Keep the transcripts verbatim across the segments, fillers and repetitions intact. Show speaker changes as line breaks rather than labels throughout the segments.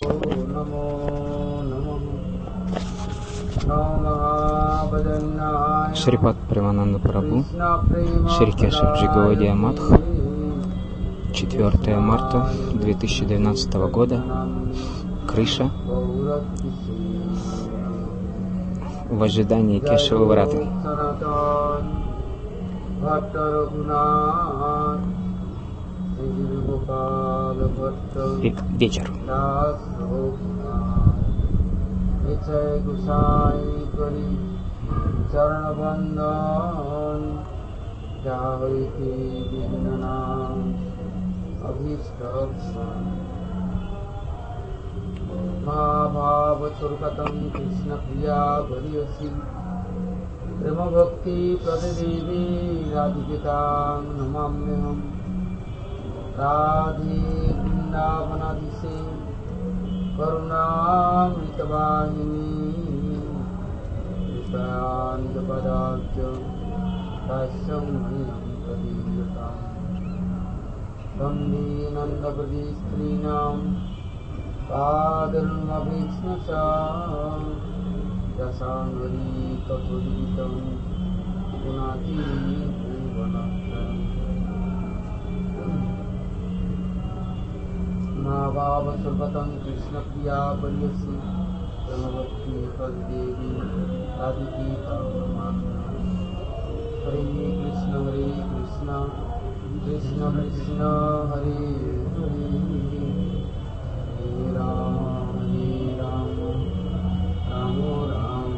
Шрипад Премананда Прабху, Шри Кешавджи Гаудия Матх, четвёртое марта две тысячи двенадцатого года, Крыша, в ожидании Кешава Враты. Вечер.
Mahabhava-surkatam Krishna-priya-variyasi Prema-bhakti-pradadevi Radhikitam namamyaham Radhe Vrindavanadise Karunamritabhayini Krishna-nidapadacha Tasyam Mayam Pradiratam Vande Nanda-Pradistrinam Padalmabhisnasa Jasangari Kapuritam Punati Bhuvanakram Mahabhava-surkatam Krishna-priya-variyasi Prema-bhakti-pradadevi Radhikitam namamyaham Hare Krishna Hare Krishna Krishna Krishna Hare Hare Hare Rama Hare Rama Rama Rama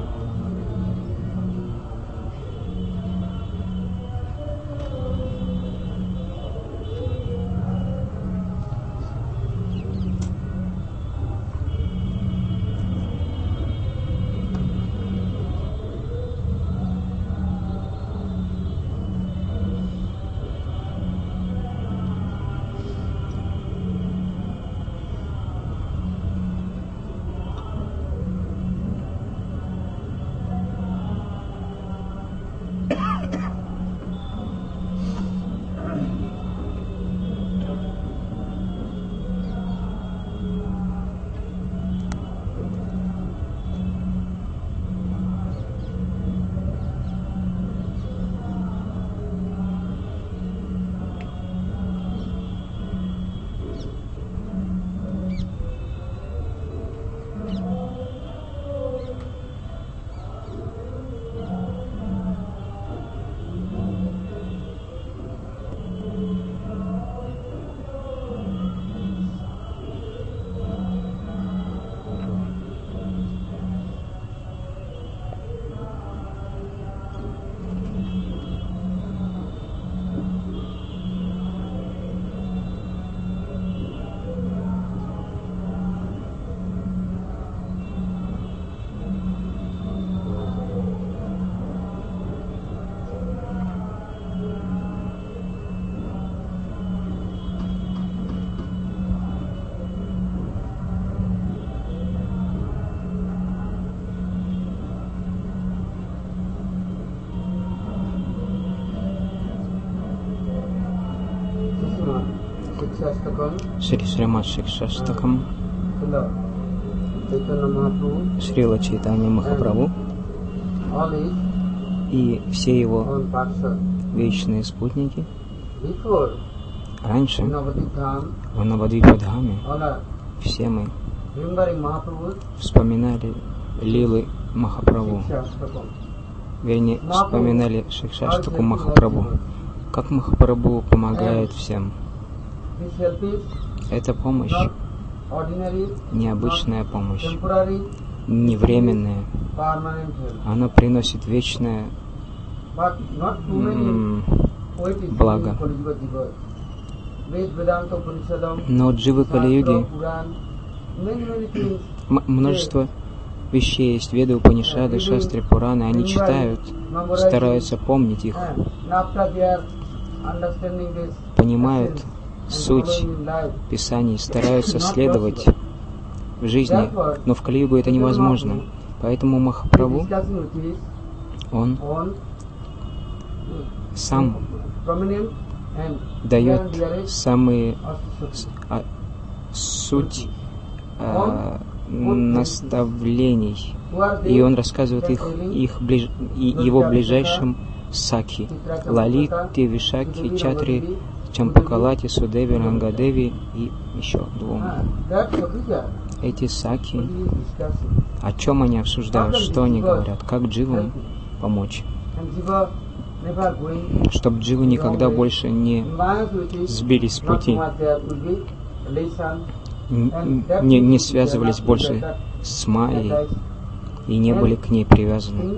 Шри Шримад Шикшаштакам Шрила Чайтанья Махапрабху и все его вечные спутники раньше в Навадвипадхаме все мы вспоминали лилы Махапрабху, вернее, вспоминали Шикшаштаку Махапрабху, как Махапрабху помогает всем. Это помощь, необычная помощь, не временная. Она приносит вечное м- благо. Но дживы Кали-юги м- множество вещей есть, Веды, Упанишады, Шастры, Пураны, они читают, стараются помнить их, понимают суть Писаний, стараются следовать в жизни, но в Кали-югу это невозможно. Поэтому Махапрабху, он сам дает самые а, суть а, наставлений, и он рассказывает их, их ближ... и его ближайшим саки, Лалите, Вишаки, Чатри, Чампакалати, Судеви, Рангадеви и еще двум. Эти саки, о чем они обсуждают, что они говорят, как дживам помочь, чтобы дживы никогда больше не сбились с пути, не, не связывались больше с Майей и не были к ней привязаны,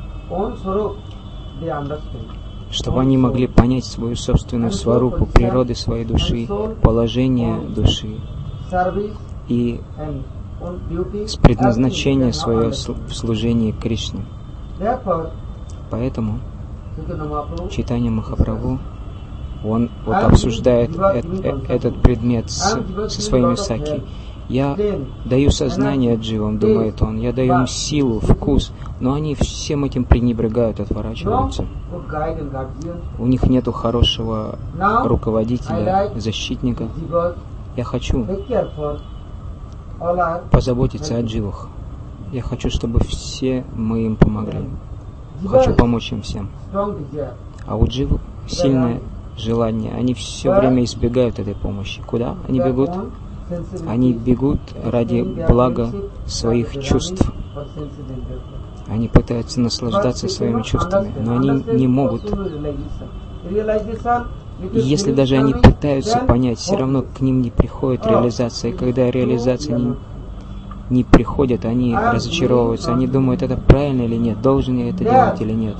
чтобы они могли понять свою собственную сварупу, природы своей души, положение души и с предназначения свое в служении Кришне. Поэтому Чайтанья Махапрабху, он вот обсуждает э э этот предмет с, со своими саки. Я даю сознание дживам, думает он, я даю им силу, вкус, но они всем этим пренебрегают, отворачиваются. У них нету хорошего руководителя, защитника. Я хочу позаботиться о дживах. Я хочу, чтобы все мы им помогли. Хочу помочь им всем. А у дживов сильное желание. Они все время избегают этой помощи. Куда они бегут? Они бегут ради блага своих чувств. Они пытаются наслаждаться своими чувствами, но они не могут. И если даже они пытаются понять, все равно к ним не приходит реализация. И когда реализация не, не приходит, они разочаровываются. Они думают, это правильно или нет, должен я это делать или нет.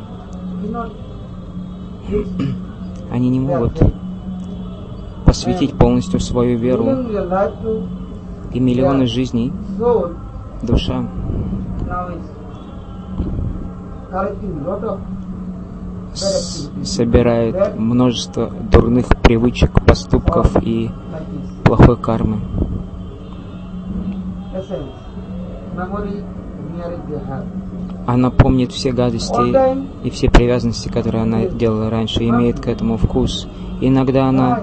Они не могут посвятить полностью свою веру и миллионы жизней. Душа собирает множество дурных привычек, поступков и плохой кармы. Она помнит все гадости и все привязанности, которые она делала раньше, и имеет к этому вкус. Иногда она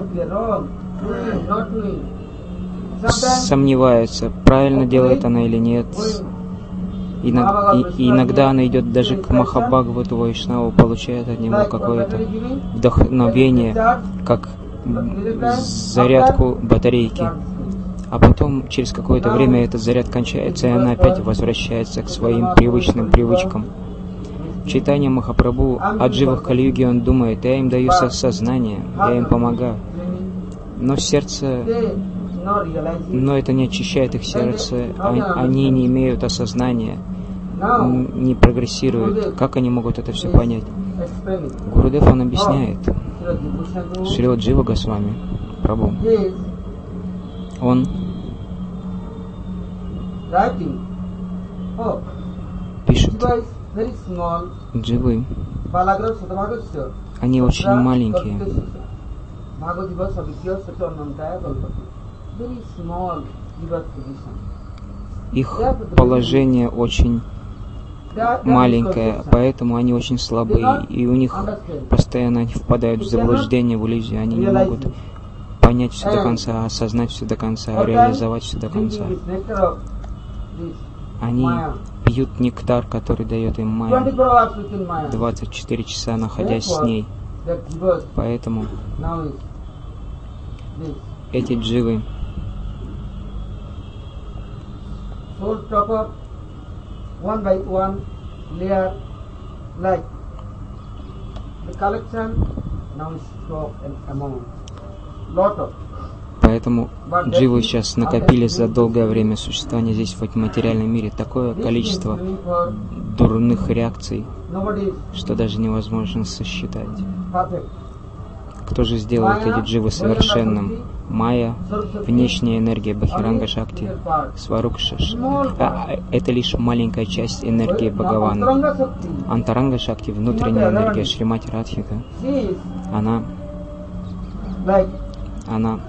сомневается, правильно делает она или нет. И, и иногда она идет даже к Махабхагавату Вайшнаву, получает от него какое-то вдохновение, как зарядку батарейки. А потом, через какое-то время, этот заряд кончается, и она опять возвращается к своим привычным привычкам. Чайтанья Махапрабху о дживах Кали-юги, он думает, я им даю сознание, я им помогаю. Но сердце, но это не очищает их сердце, они не имеют осознания, не прогрессируют. Как они могут это все понять? Гурудев, он объясняет, Шрила Джива Госвами Прабху, он пишет, дживы, они очень маленькие. Их положение очень маленькое, поэтому они очень слабые, и у них постоянно они впадают в заблуждение, в иллюзию, они не могут понять все до конца, осознать все до конца, реализовать все до конца. Они пьют нектар, который дает им майя, двадцать четыре часа находясь с ней. Поэтому эти дживы Поэтому дживы сейчас накопили за долгое время существования здесь, в материальном мире, такое количество дурных реакций, что даже невозможно сосчитать. Кто же сделает эти дживы совершенным? Майя, внешняя энергия Бахиранга Шакти, Сварук Шаш. А, это лишь маленькая часть энергии Бхагавана. Антаранга Шакти, внутренняя энергия Шримати Радхика, она, она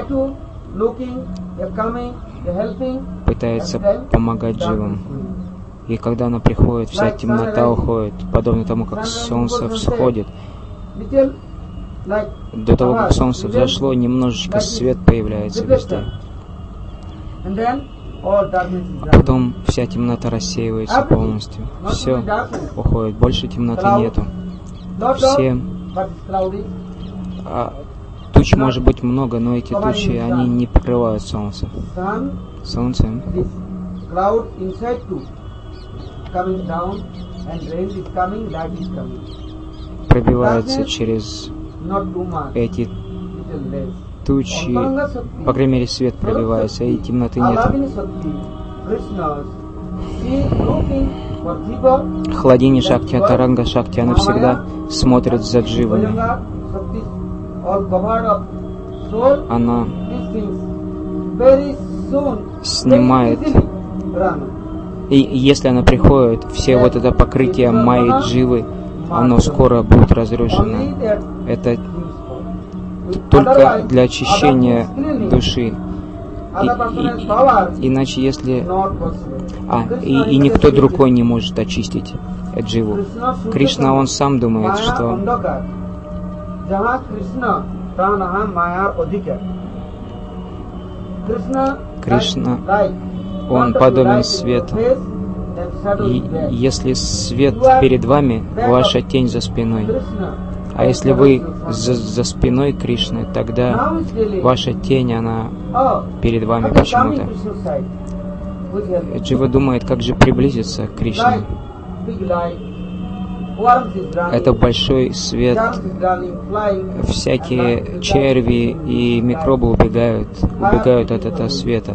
пытается помогать дживам. И когда она приходит, вся темнота уходит, подобно тому, как солнце всходит. До того, как солнце взошло, немножечко свет появляется везде.
And then all darkness is
А
gone.
потом вся темнота рассеивается полностью. Все уходит, больше темноты нету.
Lot of,
Все
but it's cloudy.
а, туч может быть много, но эти тучи, они не покрывают солнце.
Sun,
Солнце
this cloud inside too, coming down, and rain is coming, light is coming.
пробивается через
Not too much,
эти
little less.
тучи,
Antaranga Shakti,
по крайней мере свет пробивается, и темноты нет.
Alavini Shakti, Krishna, she is looking for Jiva.
Хладини Шакти, Антаранга Шакти, она всегда смотрит за дживами.
Bhujanga Shakti, all covered up soul.
Она
These things very soon,
снимает.
very easily run.
И если она приходит, все вот это покрытие майи дживы, оно скоро будет разрушено.
Only that
Это
things for.
только для очищения души.
Other person has power,
И, иначе если...
not possible.
А, и, и никто другой не может очистить дживу. Кришна, он сам думает, что Кришна, он подобен свету. И если свет перед вами, ваша тень за спиной. А если вы за, за спиной Кришны, тогда ваша тень, она перед вами почему-то. Джива думает, как же приблизиться к Кришне. Это большой свет, всякие черви и микробы убегают, убегают от этого света,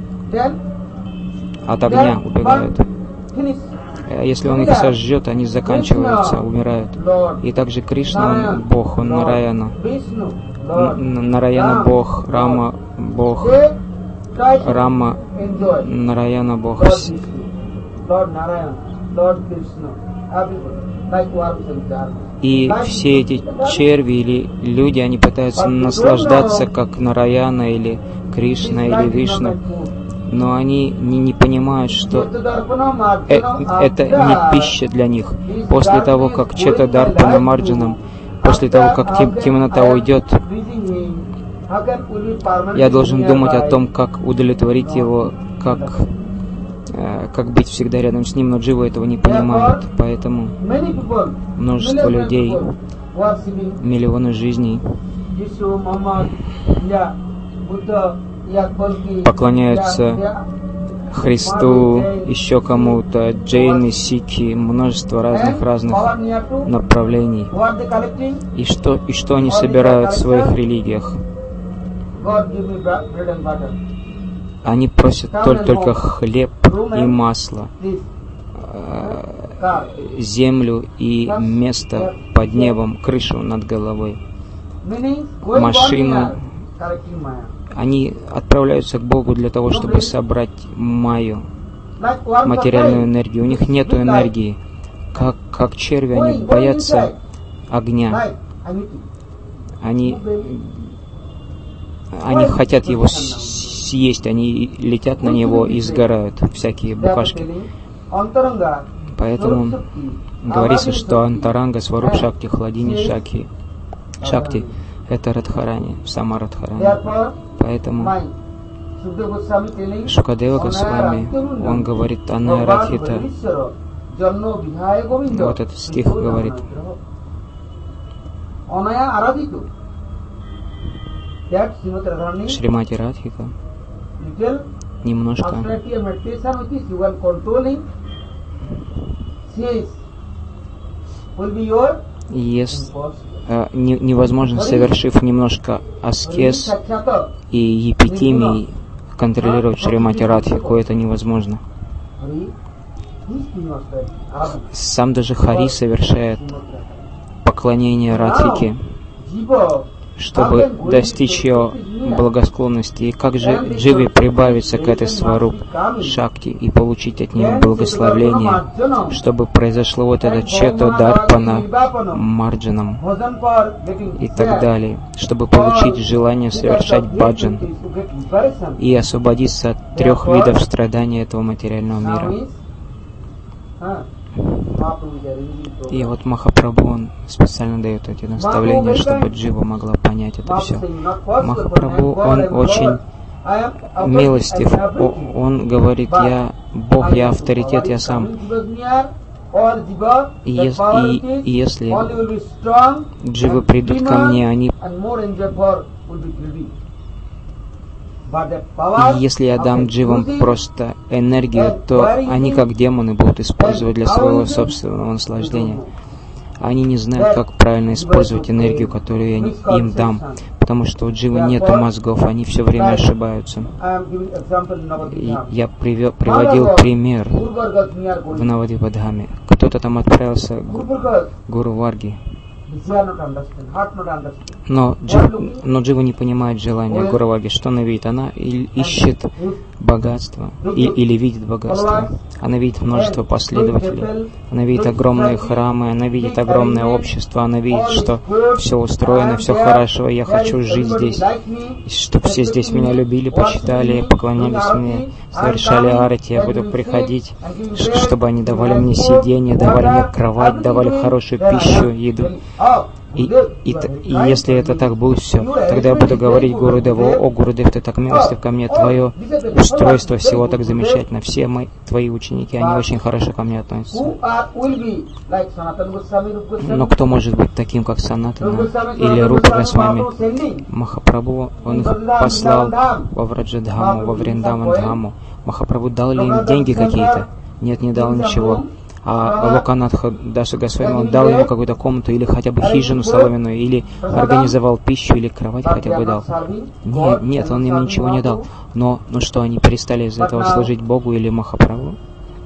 от огня убегают. Если он их сожжет, они заканчиваются, умирают. И также Кришна, он Бог, он Нараяна. Н- Нараяна Бог, Рама Бог, Рама, Нараяна Бог. И все эти черви или люди, они пытаются наслаждаться, как Нараяна или Кришна или Вишну, но они не, не понимают, что э, это не пища для них. После того, как Чета Дарпана Марджанам, после того, как тем, темнота уйдет, я должен думать о том, как удовлетворить его, как, э, как быть всегда рядом с ним, но Джива этого не понимает. Поэтому множество людей, миллионы жизней поклоняются Христу, еще кому-то, джейны, сикхи, множество разных-разных направлений. И что, и что они собирают в своих религиях? Они просят только, только хлеб и масло, землю и место под небом, крышу над головой, машину. Они отправляются к Богу для того, чтобы собрать майю, материальную энергию. У них нет энергии. Как, как черви, они боятся огня. Они, они хотят его съесть, они летят на него и сгорают, всякие букашки. Поэтому говорится, что Антаранга, Сваруп Шакти, Хладини Шакти, Шакти — это Радхарани, сама Радхарани. Поэтому Шукадева Госвами, он говорит, Анная Радхита, вот этот стих говорит, Шримати Радхика немножко есть, э, не, невозможно, совершив немножко аскез и епитимий, контролировать Шримати Радхику, это невозможно. Сам даже Хари совершает поклонение Радхике, чтобы достичь ее благосклонности. И как же Дживе прибавиться к этой Сваруп Шакти и получить от нее благословление, чтобы произошло вот это Чета Дарпана Марджанам и так далее, чтобы получить желание совершать баджан и освободиться от трех видов страданий этого материального мира. И вот Махапрабху, он специально дает эти наставления, чтобы Джива могла понять это все. Махапрабху, он очень милостив. Он говорит, я Бог, я авторитет, я сам. И, ес- и, и если дживы придут ко мне, они... И если я дам дживам просто энергию, то они, как демоны, будут использовать для своего собственного наслаждения. Они не знают, как правильно использовать энергию, которую я им дам, потому что у дживы нет мозгов, они все время ошибаются. И я привел, приводил пример в Навадвипадхаме. Кто-то там отправился к Гуру Варги, но, джив, но джива не понимает желания Гуру Варги. Что она видит? Она ищет богатство и, или видит богатство. Она видит множество последователей. Она видит огромные храмы, она видит огромное общество, она видит, что все устроено, все хорошо, я хочу жить здесь, чтобы все здесь меня любили, почитали, поклонялись мне, совершали арати, я буду приходить, чтобы они давали мне сиденье, давали мне кровать, давали хорошую пищу, еду. И, и, и если это так будет все, тогда я буду говорить Гурудеву: о, Гурудев, ты так милостив ко мне, твое устройство всего так замечательно, все мои, твои ученики, они очень хорошо ко мне относятся. Но кто может быть таким, как Санатана или Рупа Госвами? Махапрабху, он их послал во Враджадхаму, во Вриндавандхаму. Махапрабху дал ли им деньги какие-то? Нет, не дал ничего. А Локанатха Даса Госвами, он дал ему какую-то комнату, или хотя бы хижину соломенную, или организовал пищу, или кровать хотя бы дал. Нет, нет, он им ничего не дал. Но, ну что, они перестали из-за этого служить Богу или Махапрабху?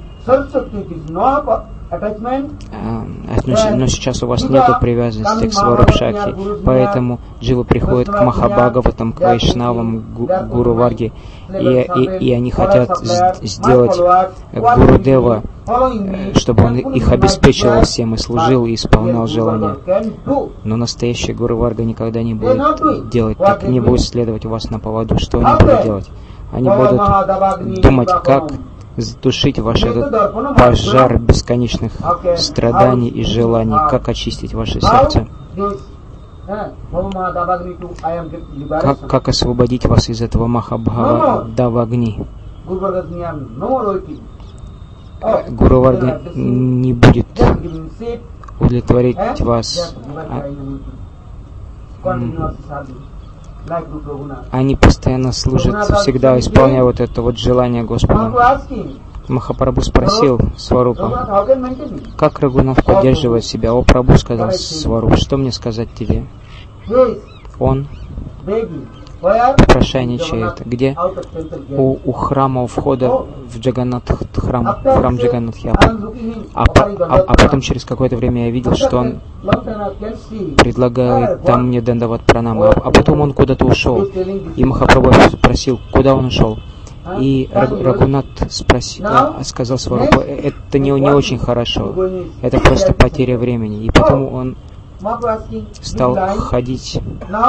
А, но сейчас у вас нет привязанности к Сварупшакти, поэтому дживы приходят к Махабхагаватам, к Вайшнавам, к Гуру Варге, и, и, и они хотят сделать Гурудева, чтобы он их обеспечивал всем и служил, и исполнял желания. Но настоящий Гуру Варга никогда не будет делать так, не будет следовать у вас на поводу. Что они будут делать? Они будут думать, как затушить ваш этот пожар бесконечных страданий и желаний, как очистить ваше сердце, как, как освободить вас из этого Махабхава Давагни. Гуру Варга не будет удовлетворить вас. Они постоянно служат, всегда исполняя вот это вот желание Господа. Махапрабху спросил Сварупа: как Рагунат поддерживает себя? О, Прабху, сказал Сваруп, что мне сказать тебе? Он попрошайничает. Где? У, у храма, у входа в Джаганнат храм, храм Джаганнатхьяпа. А, а, а потом через какое-то время я видел, что он предлагает там мне дандават пранамы. А, а потом он куда-то ушел. И Махапрабху спросил, куда он ушел. И Рагунат спросил, сказал Сварупу: это не, не очень хорошо, это просто потеря времени. И потом он стал ходить.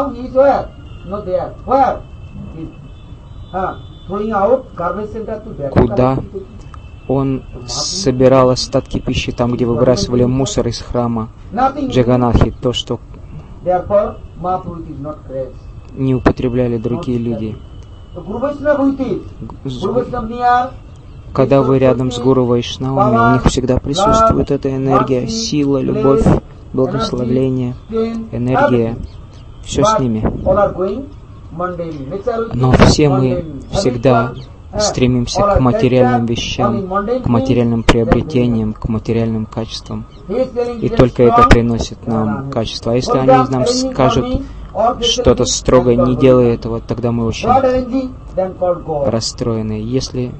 Куда? Он собирал остатки пищи там, где выбрасывали мусор из храма Джаганнатхи, то, что не употребляли другие люди. Когда вы рядом с Гуру Вайшнавами, у них всегда присутствует эта энергия, сила, любовь, благословление, энергия. Все с ними. Но все мы всегда стремимся к материальным вещам, к материальным приобретениям, к материальным качествам. И только это приносит нам качество. А если они нам скажут что-то строго, не делай этого, тогда мы очень расстроены. Если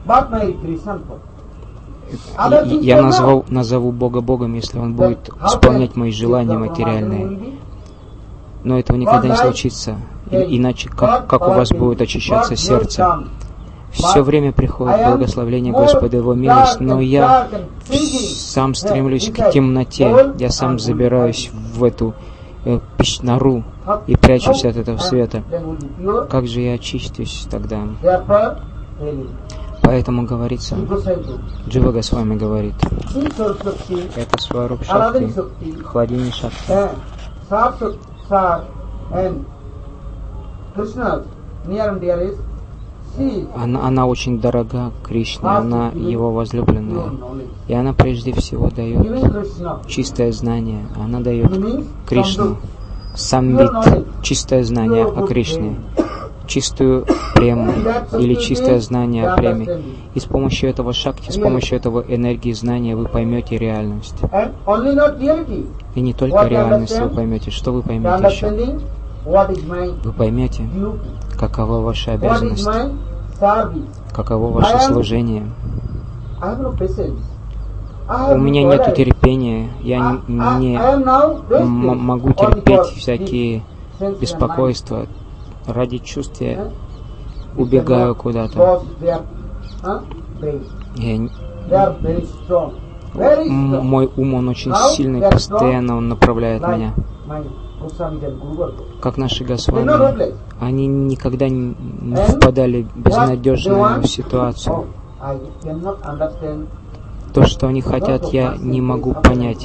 я назову, назову Бога Богом, если Он будет исполнять мои желания материальные. Но этого никогда не случится. И, иначе как, как у вас будет очищаться сердце? Все время приходит благословение Господа, Его милость, но я сам стремлюсь к темноте, я сам забираюсь в эту э, нору и прячусь от этого света. Как же я очистюсь тогда? Поэтому говорится, Джива Госвами говорит, это Сваруп Шакти, Хладини Шакти. Она, она очень дорога Кришне, она его возлюбленная. И она прежде всего дает чистое знание. Она дает Кришну. Самвит, чистое знание о Кришне. Чистую прему или чистое знание о преме. И с помощью этого шакти, с помощью этого энергии знания вы поймете реальность. И не только реальность вы поймете. Что вы поймете еще? Вы поймете, какова ваша обязанность, каково ваше служение. У меня нет терпения, я не, не м- могу терпеть всякие беспокойства. Ради чувств я убегаю куда-то. Я, м- мой ум, он очень сильный, постоянно он направляет меня. Как наши Госвами, они никогда не впадали в безнадежную ситуацию. То, что они хотят, я не могу понять.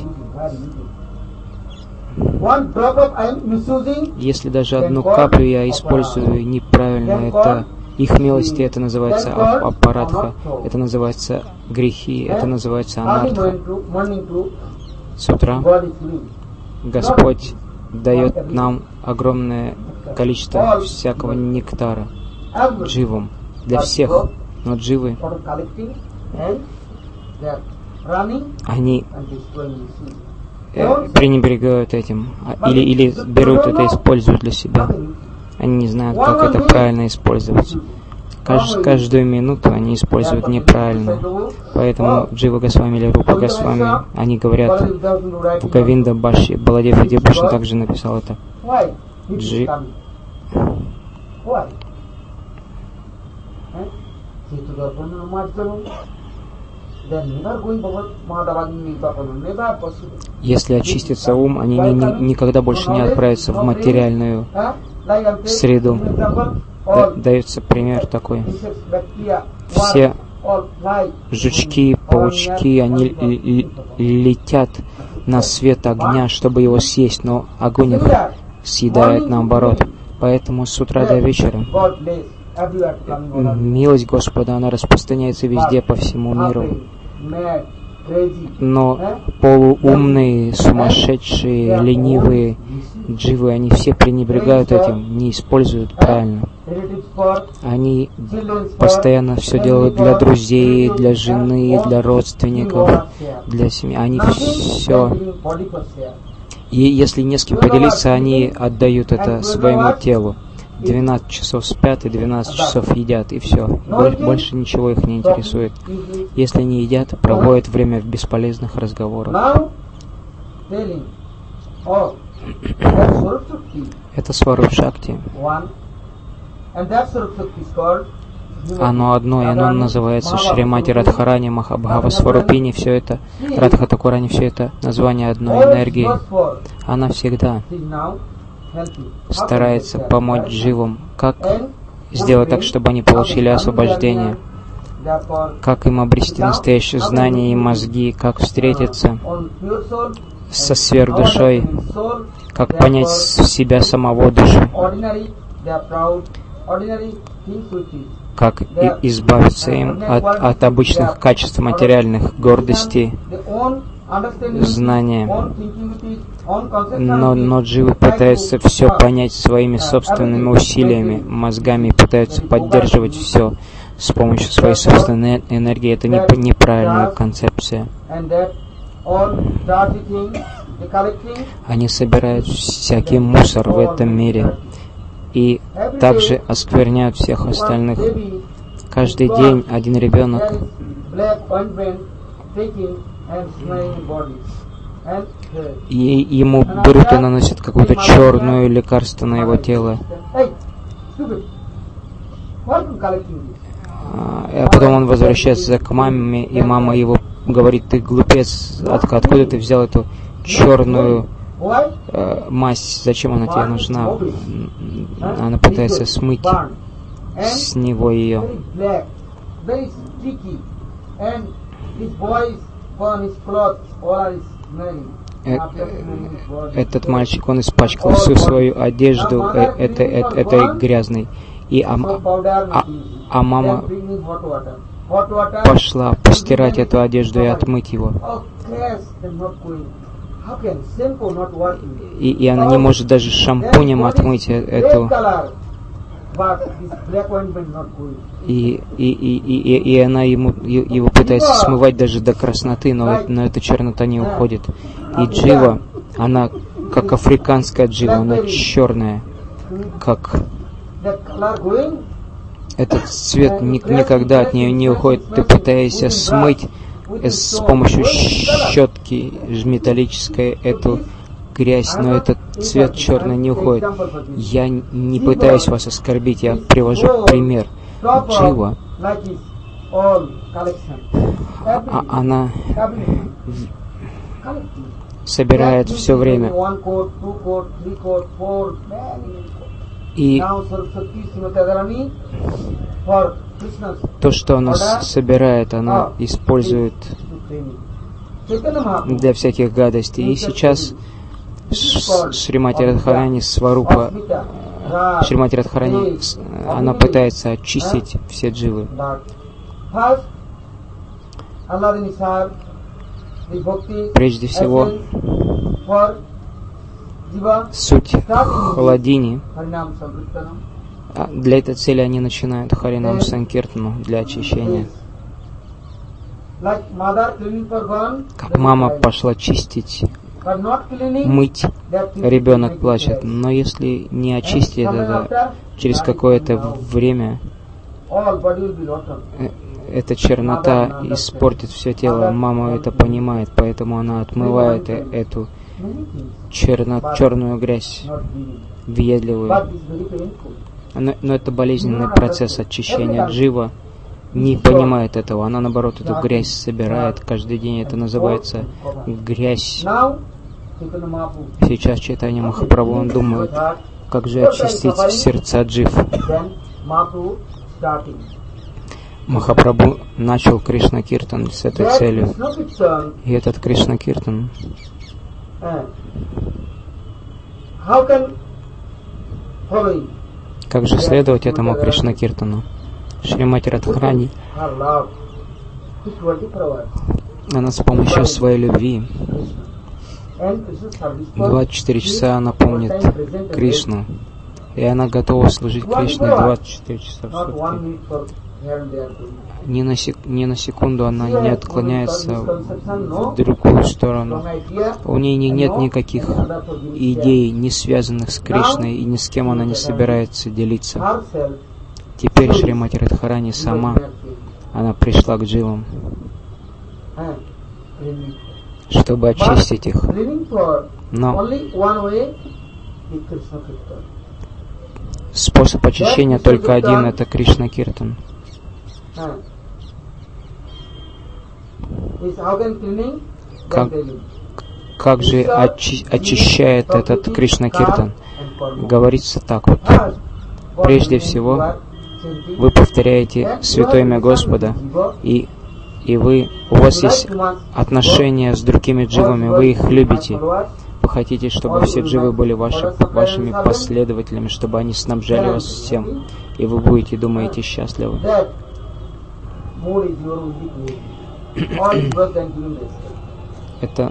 Если даже одну каплю я использую неправильно, это их милости, это называется апарадха, это называется грехи, это называется анарха. С утра Господь дает нам огромное количество всякого нектара дживам, для всех, но дживы, они э, пренебрегают этим, или, или берут это и используют для себя. Они не знают, как это правильно использовать. Кажд, каждую минуту они используют неправильно. Поэтому Джива Госвами или Рупа Госвами, они говорят, в Говинда Баши, Баладев Видьябхушан также написал это. Джи... Если очистится ум, они ни, ни, никогда больше не отправятся в материальную среду. Да, дается пример такой. Все жучки, паучки, они л- л- летят на свет огня, чтобы его съесть, но огонь их съедает наоборот. Поэтому с утра до вечера милость Господа, она распространяется везде, по всему миру. Но полуумные, сумасшедшие, ленивые дживы, они все пренебрегают этим, не используют правильно. Они постоянно все делают для друзей, для жены, для родственников, для семьи. Они все... И если не с кем поделиться, они отдают это своему телу. двенадцать часов спят и двенадцать часов едят, и все. Больше ничего их не интересует. Если не едят, проводят время в бесполезных разговорах. Это Сваруб Шакти. Оно одно, и оно называется Шримати Радхарани Махабхава Сварупини. Все это, Радха Такурани, все это название одной энергии. Она всегда старается помочь дживам, как сделать так, чтобы они получили освобождение, как им обрести настоящее знание и мозги, как встретиться со сверхдушой, как понять себя самого душу, как и избавиться им от, от обычных качеств материальных, гордости, знания. Но, но дживы пытаются все понять своими собственными усилиями, мозгами, пытаются поддерживать все с помощью своей собственной энергии. Это не, неправильная концепция. Они собирают всякий мусор в этом мире и также оскверняют всех остальных. Каждый день один ребенок и ему берут и наносят какое-то черное лекарство на его тело. А потом он возвращается к маме, и мама его говорит: ты глупец, от, откуда ты взял эту черную э, мазь, зачем она тебе нужна? Она пытается смыть с него ее. Этот мальчик, он испачкал всю свою одежду э, этой, э, этой грязной. И а, а, а мама пошла постирать эту одежду и отмыть его. И, и она не может даже шампунем отмыть эту. И, и, и, и, и она ему, его пытается смывать даже до красноты, но, но эта чернота не уходит. И джива, она как африканская джива, она черная, как... Этот цвет ни, никогда от нее не уходит. Ты пытаешься смыть с помощью щетки металлической эту грязь, но этот цвет черный не уходит. Я не пытаюсь вас оскорбить, я привожу пример. Джива, а, она собирает все время. И то, что она собирает, она использует для всяких гадостей. И сейчас Шримати Радхарани Сварупа, Шримати Радхарани, она пытается очистить все дживы. Прежде всего, суть Хладини. Для этой цели они начинают Харинам Санкиртану для очищения. Как мама пошла чистить, мыть, ребенок плачет. Но если не очистить это, через какое-то время эта чернота испортит все тело. Мама это понимает, поэтому она отмывает эту черно, черную грязь, въедливую. Но, но это болезненный процесс очищения. Джива не понимает этого, она наоборот эту грязь собирает каждый день. Это называется грязь. Сейчас Чайтанья Махапрабху, он думает, как же очистить сердца джив. Махапрабху начал Кришна Киртан с этой целью. И этот Кришна Киртан как же следовать этому Кришна Киртану? Шримати Радхарани, она с помощью своей любви двадцать четыре часа она помнит Кришну, и она готова служить Кришне двадцать четыре часа в сутки. Ни на, сек, ни на секунду она не отклоняется в другую сторону. У нее не, нет никаких идей, не связанных с Кришной, и ни с кем она не собирается делиться. Теперь Шримати Радхарани сама, она пришла к дживам, чтобы очистить их. Но способ очищения только один, это Кришна Киртан. Как, как же очи, очищает этот Кришна Киртан? Говорится так вот. Прежде всего, вы повторяете Святое Имя Господа, и, и вы, у вас есть отношения с другими дживами, вы их любите. Вы хотите, чтобы все дживы были ваши, вашими последователями, чтобы они снабжали вас всем, и вы будете, думаете, счастливы. Это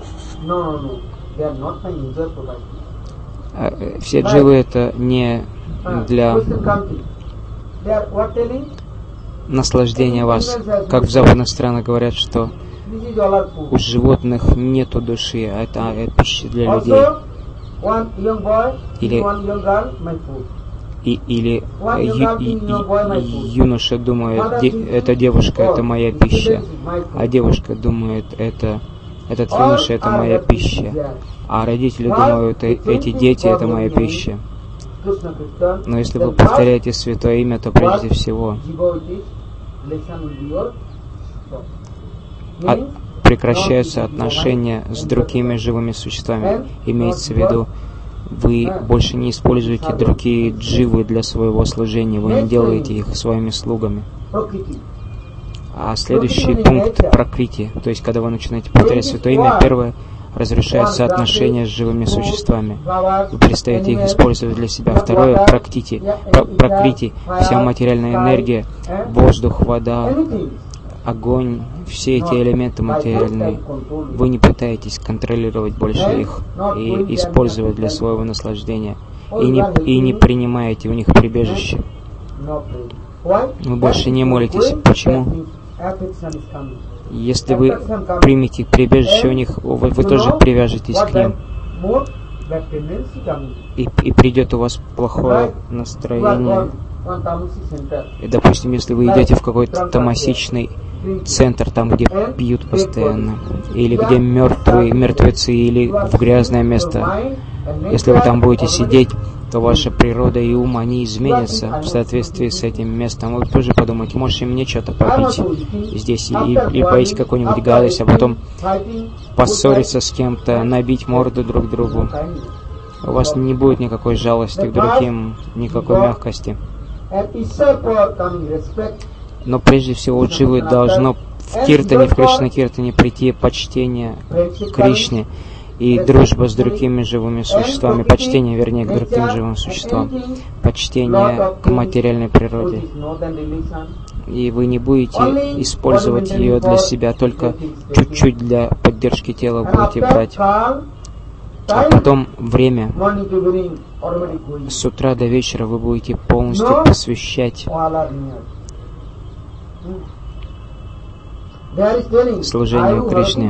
все дживы это не для наслаждения вас. Как в западных странах говорят, что у животных нету души, а это, это пища для людей. Или, и, или ю, ю, юноша думает, де, эта девушка это моя пища, а девушка думает, это, этот юноша это моя пища, а родители думают, эти дети это моя пища. Но если вы повторяете Святое Имя, то прежде всего от, прекращаются отношения с другими живыми существами. Имеется в виду, вы больше не используете другие дживы для своего служения, вы не делаете их своими слугами. А следующий пункт — пракрити. То есть, когда вы начинаете повторять Святое Имя, первое, разрушаются отношения с живыми существами. Вы перестаете их использовать для себя. Второе — пракрити, пракрити, вся материальная энергия, воздух, вода, огонь, все эти элементы материальные. Вы не пытаетесь контролировать больше их и использовать для своего наслаждения. И не, и не принимаете у них прибежище. Вы больше не молитесь. Почему? Если вы примете прибежище у них, вы, вы тоже привяжетесь к ним. И, и придет у вас плохое настроение. И, допустим, если вы идете в какой-то тамасичный центр, там, где пьют постоянно, или где мертвые, мертвецы, или в грязное место, если вы там будете сидеть, то ваша природа и ум, они изменятся в соответствии с этим местом. Вы тоже подумаете, может, и мне что-то попить здесь, или, или поесть какую-нибудь гадость, а потом поссориться с кем-то, набить морду друг другу. У вас не будет никакой жалости к другим, никакой мягкости. Но прежде всего у дживы должно в киртане, в Кришна-киртане прийти почтение Кришне и дружба с другими живыми существами, почтение, вернее, к другим живым существам, почтение к материальной природе. И вы не будете использовать ее для себя, только чуть-чуть для поддержки тела будете брать. А потом время, с утра до вечера вы будете полностью посвящать служению Кришне.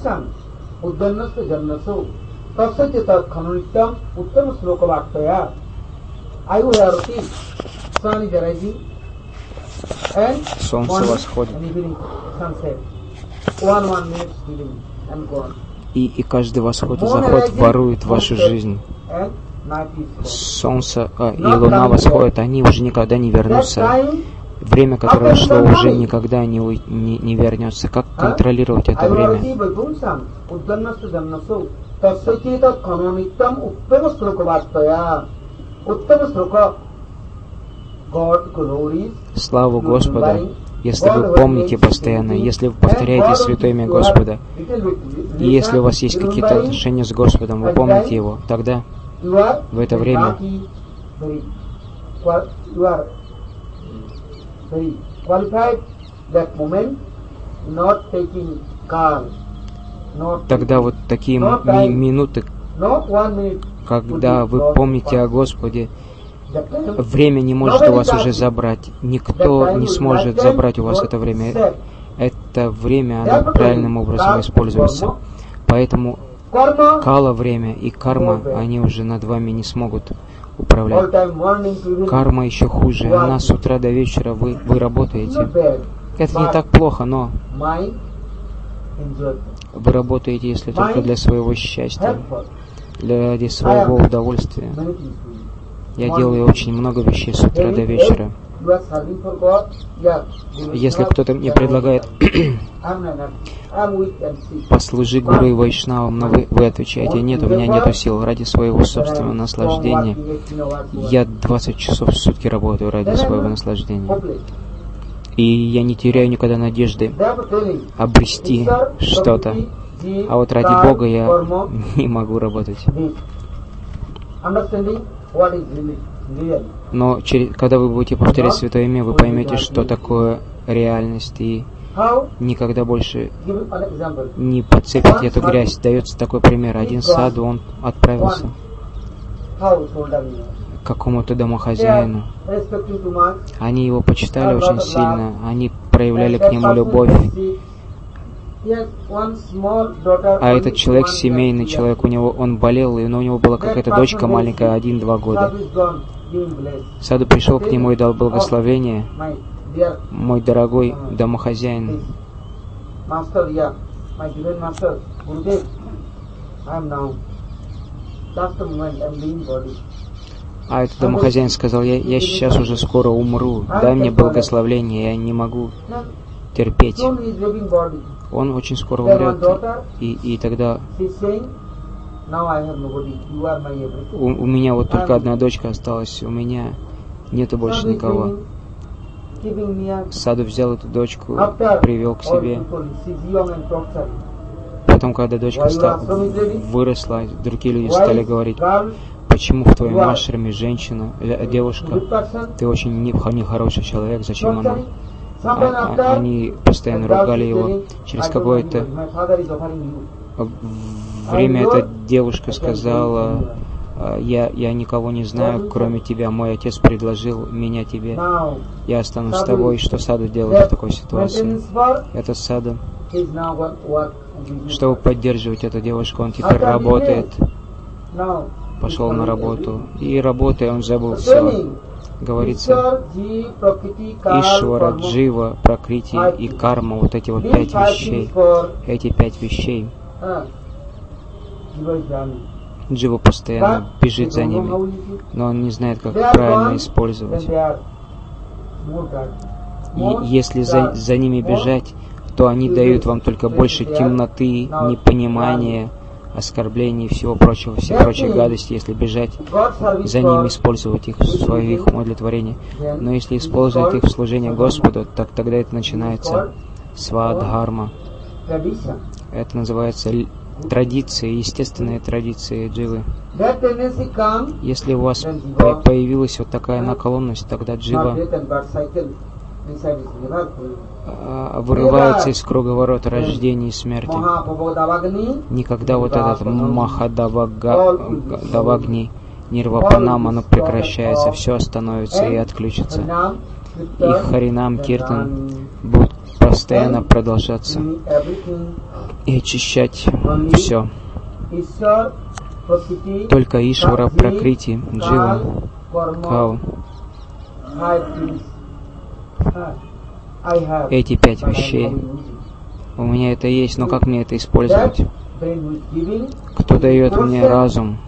Солнце восходит. И, и каждый восход и заход ворует вашу жизнь. Солнце а, и луна восходят, они уже никогда не вернутся. Время, которое шло, уже никогда не, не, не вернется. Как контролировать это время? Славу Господа, если вы помните постоянно, если вы повторяете святое имя Господа, и если у вас есть какие-то отношения с Господом, вы помните Его, тогда в это время тогда вот такие ми- минуты, когда вы помните о Господе, время не может у вас уже забрать. Никто не сможет забрать у вас это время. Это время, оно правильным образом используется. Поэтому кала время и карма, они уже над вами не смогут управлять. Карма еще хуже. Она с утра до вечера, вы, вы работаете. Это не так плохо, но вы работаете, если только для своего счастья, для своего удовольствия. Я делаю очень много вещей с утра до вечера. Если кто-то мне предлагает послужи гуру и вайшнавам, но вы, вы отвечаете, нет, у меня нету сил ради своего собственного наслаждения. Я двадцать часов в сутки работаю ради своего наслаждения. И я не теряю никогда надежды обрести что-то. А вот ради Бога я не могу работать. Но через, когда вы будете повторять святое имя, вы поймете, что такое реальность, и никогда больше не подцепите эту грязь. Дается такой пример. Один саду, он отправился к какому-то домохозяину. Они его почитали очень сильно, они проявляли к нему любовь. А этот человек, семейный человек, у него он болел, и у него была какая-то дочка маленькая, один-два года. Саду пришел к нему и дал благословение. Мой дорогой домохозяин, а этот домохозяин сказал, я, я сейчас уже скоро умру, дай мне благословение, я не могу терпеть. Он очень скоро умрет, и, и тогда у, у меня вот только одна дочка осталась, у меня нету больше никого. Саду взял эту дочку, привел к себе. потом, когда дочка ста- выросла, другие люди стали говорить: почему в твоем ашраме женщина, э, девушка, ты очень нехороший человек, зачем она? А, а, они постоянно ругали его. Через какое-то время эта девушка сказала: я, я никого не знаю, кроме тебя, мой отец предложил меня тебе, я останусь с тобой. Что Саду делать в такой ситуации? Это Саду, чтобы поддерживать эту девушку, он теперь работает, пошел на работу, и работая он забыл все. Говорится, Ишвара, Джива, Пракрити и Карма, вот эти вот пять вещей, эти пять вещей, Джива постоянно бежит за ними, но он не знает, как правильно использовать. И если за, за ними бежать, то они дают вам только больше темноты, непонимания, оскорблений и всего прочего, все прочие гадости, если бежать за ними, использовать их в своих удовлетворениях. Но если использовать их в служении Господу, так тогда это начинается свадхарма. Это называется традиции, естественные традиции дживы. Если у вас появилась вот такая наклонность, тогда джива вырывается из круговорота рождения и смерти. Никогда вот этот Махадавагни, Нирвапанам, оно прекращается, все остановится и отключится. И Харинам, Киртан будут постоянно продолжаться и очищать все. Только Ишвара, Пракрити, Джива, Кау. Эти пять вещей. У меня это есть, но как мне это использовать? Кто дает мне разум?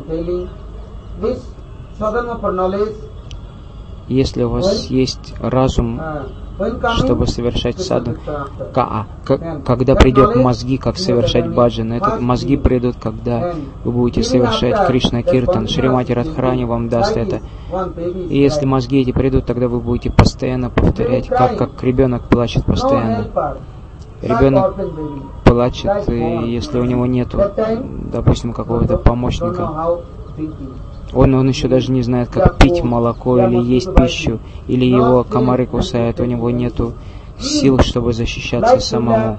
Если у вас есть разум, чтобы совершать саду, когда придет мозги, как совершать баджан, это мозги придут, когда вы будете совершать Кришна Киртан, Шримати Радхарани вам даст это. И если мозги эти придут, тогда вы будете постоянно повторять, как, как ребенок плачет постоянно. Ребенок плачет, и если у него нету, допустим, какого-то помощника, Он, он еще даже не знает, как пить молоко или есть пищу, или его комары кусают, у него нету сил, чтобы защищаться самому.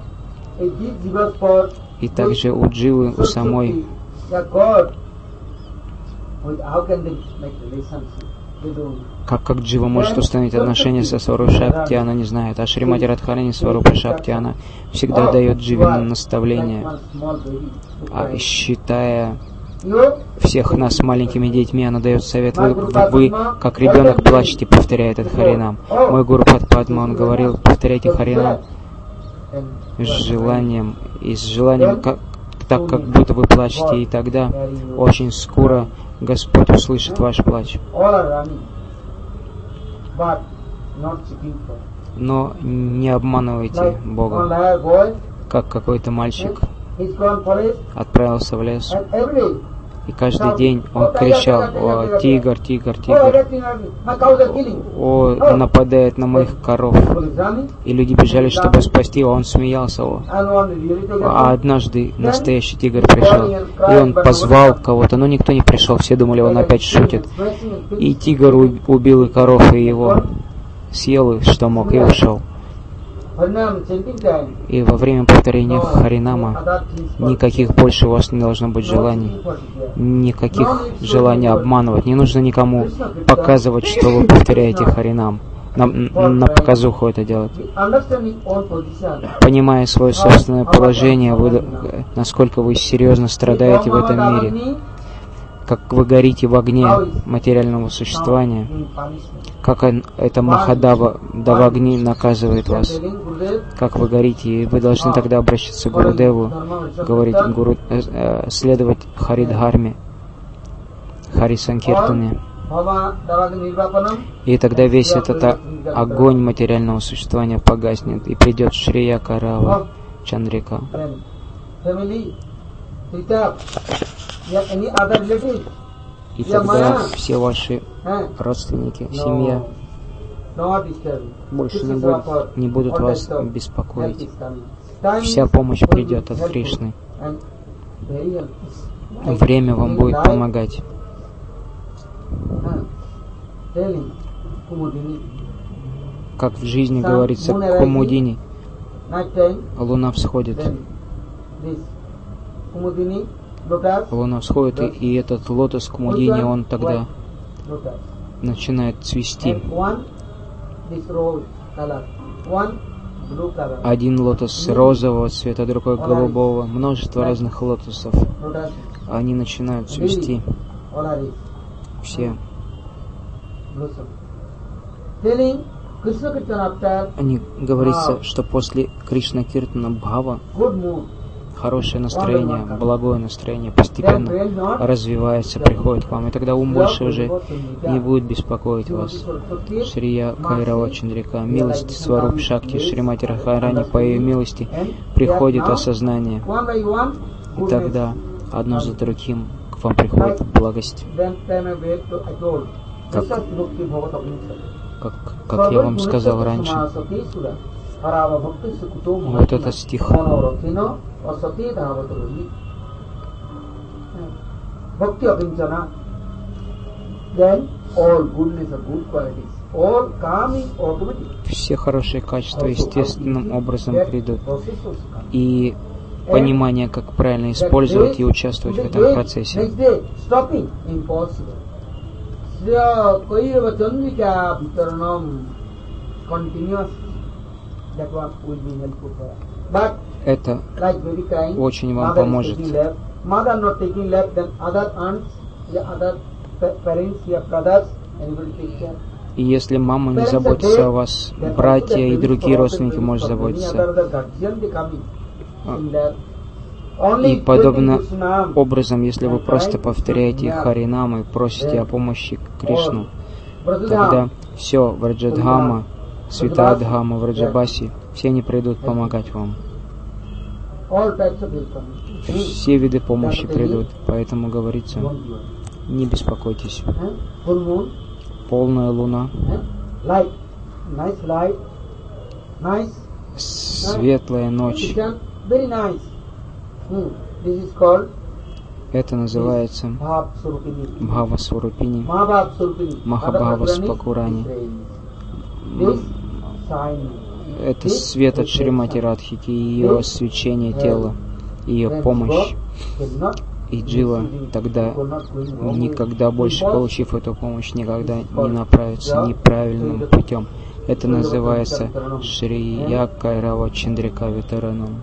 И также у дживы, у самой, как, как джива может установить отношения со Сварупа Шакти, она не знает. А Шримати Радхарани Сварупа Шакти, она всегда дает дживе наставления, а считая всех нас маленькими детьми, она дает совет. Вы, вы как ребенок, плачете, повторяя этот Харинам. Мой Гуру Падма, он говорил: повторяйте Харинам с желанием, и с желанием, как, так как будто вы плачете, и тогда очень скоро Господь услышит ваш плач. Но не обманывайте Бога. Как какой-то мальчик отправился в лес, и каждый день он кричал: «О, тигр, тигр, тигр! О, нападает на моих коров!» И люди бежали, чтобы спасти его, он смеялся. О. А однажды настоящий тигр пришел, и он позвал кого-то, но никто не пришел, все думали, он опять шутит. И тигр убил и коров, и его съел, что мог, и ушел. И во время повторения Харинама никаких больше у вас не должно быть желаний, никаких желаний обманывать. Не нужно никому показывать, что вы повторяете Харинам. На, на показуху это делать. Понимая свое собственное положение, вы, насколько вы серьезно страдаете в этом мире, как вы горите в огне материального существования, как это Махадава Давагни наказывает вас, как вы горите, и вы должны тогда обращаться к Гурудеву, говорить, гуру, э, э, следовать Харидхарме, Хари Санкиртане. И тогда весь этот огонь материального существования погаснет, и придет Шрия Карава Чандрика. И тогда все ваши родственники, семья больше не будут, не будут вас беспокоить. Вся помощь придет от Кришны. Время вам будет помогать. Как в жизни говорится, Кумудини. Луна всходит. Луна всходит, и, и этот лотос Кумудини, он тогда начинает цвести. Один лотос розового цвета, другой голубого, множество разных лотосов. Они начинают цвести. Все. Они говорится, что после Кришна Киртана Бхава хорошее настроение, благое настроение постепенно развивается, приходит к вам, и тогда ум больше уже не будет беспокоить вас. Шрия Кайрава Чандрика, милость Сваруб Шакти, Шримати Радхарани, по ее милости приходит осознание, и тогда одно за другим к вам приходит благость. Как, как, как я вам сказал раньше, вот этот стих. Все хорошие качества естественным образом придут. И понимание, как правильно использовать и участвовать в этом процессе. Это очень вам поможет. И если мама не заботится о вас, братья и другие родственники могут заботиться. И подобно образом, если вы просто повторяете Харинам и просите о помощи Кришну, тогда все, Враджадхама, Святая Дхама, Враджабаси, все они придут помогать вам. Все виды помощи придут, поэтому говорится, не беспокойтесь. Полная луна, светлая ночь. Это называется Бхава Сварупини, Махабхава Спакурани. Это свет от Шримати Радхики, ее свечение тела, ее помощь. И Джива тогда, никогда больше получив эту помощь, никогда не направится неправильным путем. Это называется Шрия Кайрава Чандрика Витаранам.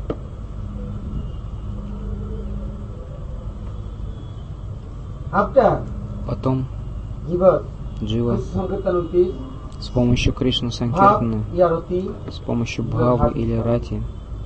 Потом Джива с помощью Кришна Санкиртана, с помощью Бхавы или Рати,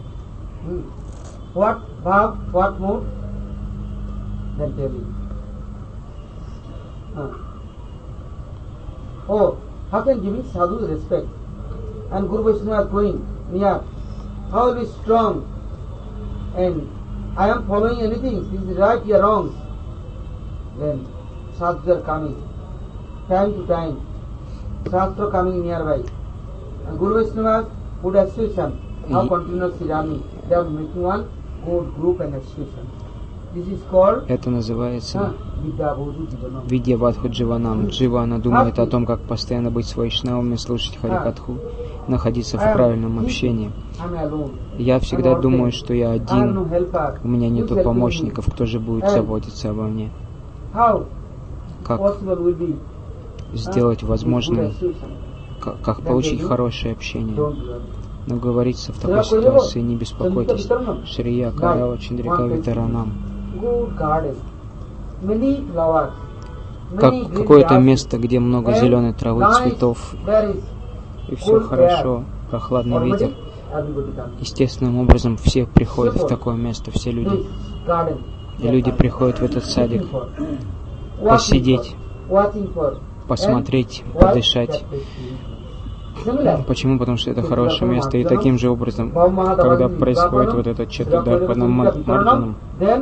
oh, how can giving sadhus respect and Guru Vaishnava going near? How will be strong? And I am following anything. This is right, you are wrong. Then sadhus are coming, time to time. Shastra coming nearby. And Guru Vaishnava good association. How continuously running. They are making one good group and association.
Это называется Видья Вадху Дживанам. Джива, она думает о том, как постоянно быть с вайшнавами, слушать Харикатху, находиться в правильном общении. Я всегда думаю, что я один, у меня нету помощников, кто же будет заботиться обо мне. Как сделать возможным, как, как получить хорошее общение. Но говорится в такой ситуации, не беспокойтесь. Шрия Кайрава Чандрика Витаранам. Как какое-то место, где много зеленой травы, цветов, и все хорошо, прохладный ветер. Естественным образом все приходят в такое место, все люди. И люди приходят в этот садик посидеть, посмотреть, подышать. Почему? Потому что это хорошее место. И таким же образом, когда происходит вот этот Четударпанам Марджанам,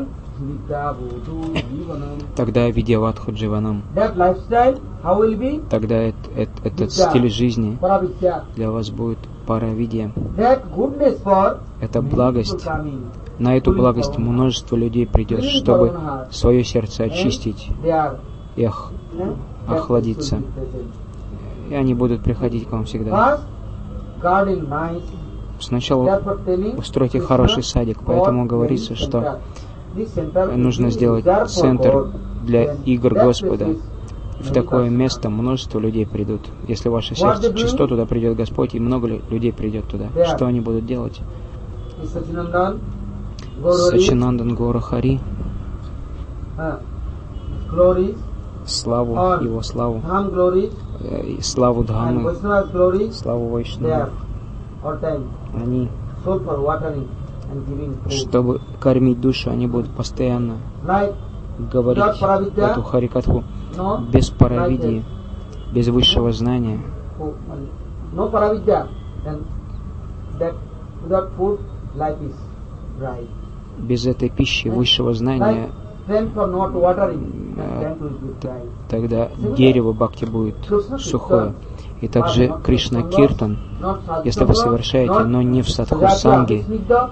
тогда Видьявадху Дживанам, тогда это, это, этот стиль жизни для вас будет паравидия.
That goodness for
Это
many
благость.
people coming.
На эту благость множество людей придет, чтобы свое сердце очистить
They are,
и ох-
eh,
охладиться.
that will be present.
И они будут приходить к вам всегда.
First, garden nice.
Сначала
Therefore telling
устройте
Krishna,
хороший садик, поэтому
God
говорится,
very
что
center. This center
нужно
is
сделать
reserved for
центр
God.
для
Then
игр
that
Господа.
place is
В
many
такое
persons.
место множество людей придут. Если ваше
What
сердце
they do?
чисто, туда придет Господь, и много лю- людей придет туда.
There.
Что они будут делать?
Is Sachinandan, Gaurari,
Сачинандан Гора Хари,
uh, glories,
славу,
on
его славу,
Dham glories,
э, и славу
and
Дхамы,
Vaishnava glories,
славу
they are
Вайшнава.
all time
Они,
sold for watering and giving food.
чтобы кормить душу, они будут постоянно
Like
говорить
Without Paravitya,
эту Харикатху
no,
без паравидии, без высшего знания.
oh, no paravidya, then that without food life is dry.
Без этой пищи высшего знания
Like plant for not watering, then
э,
plant will be
т-
dry.
тогда дерево бхакти будет сухое. И также Кришна Киртан, если вы совершаете, но не в садху санге,